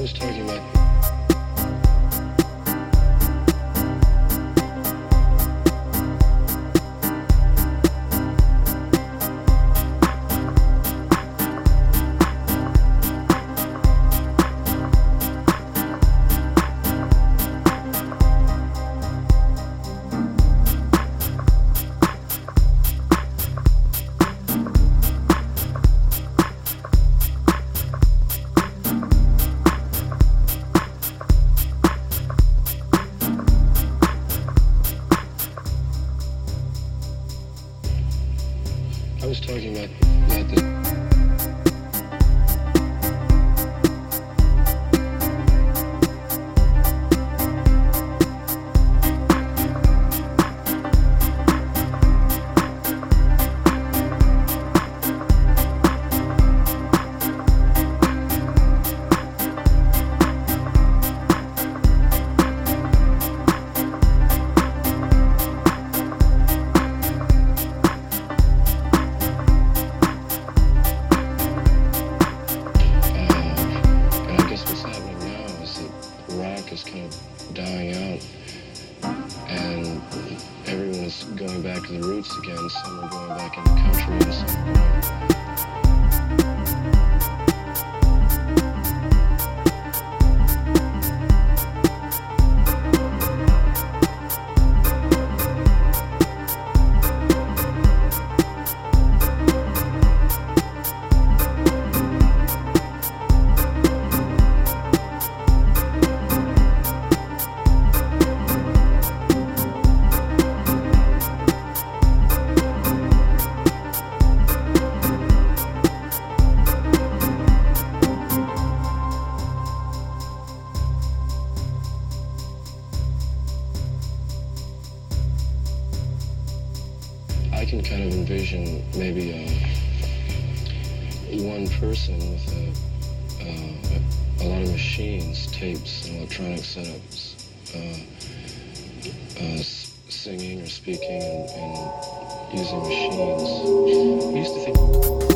was talking about. I was talking about the. Is kind of dying out, and everyone's going back to the roots again. Some are going back in the country, and some I can kind of envision maybe one person with a lot of machines, tapes, and electronic setups, singing or speaking and using machines. I used to think.